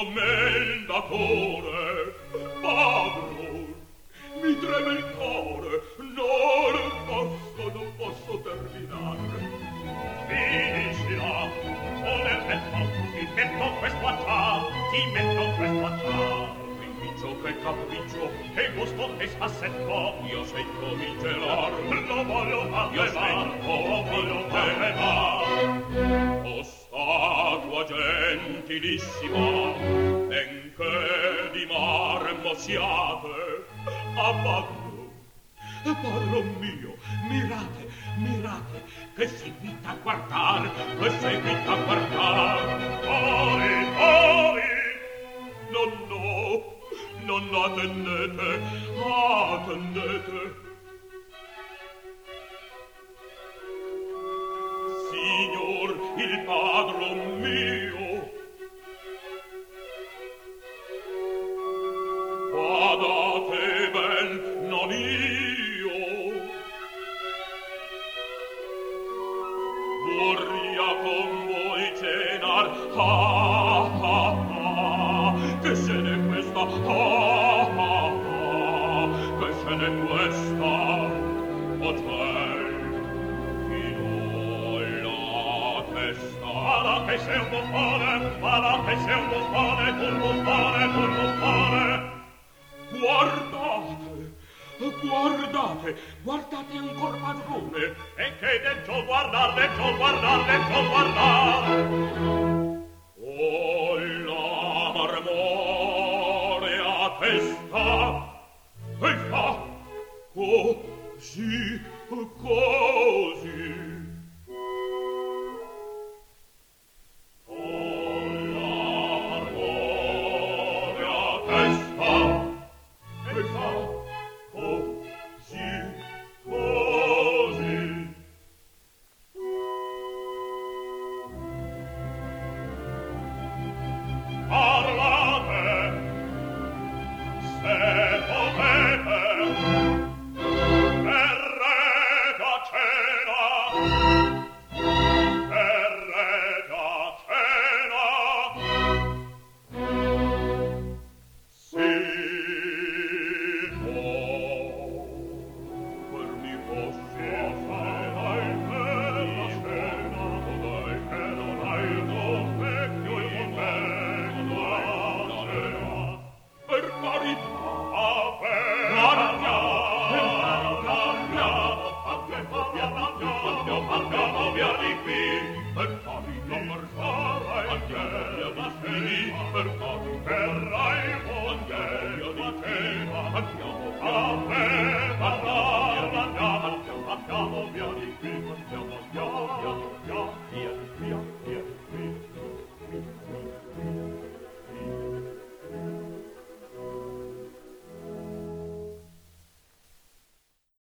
commendatore, padron, mi treme il cuore, non posso terminare. Finiscila, o nel letto, ti metto questo acciar, che capriccio, che gusto, che spassetto, io sento mi gelar, lo voglio fare va. O statua gentilissima, benché di marmo siate, abbaglio, padron mio, mirate, che seguita a guardar, non attendete. Signor, il padron mio, badate ben, non io, vorria con voi cenar, che se ne questa, che se ne questa, potrei fino alla testa. Alla che sei un buffone, guardate ancor padrone, e che deggio guardar. Oh, la marmorea testa, e fa così. Oh, la marmorea testa, e fa così. Parlate, se potete, verrete a cena, sì, per mi fosse a cena, dov'è che non hai il tuo vecchio il momento a cena, per carità, andiamo via di qui, per carità, verrai voglia di cena, andiamo a me,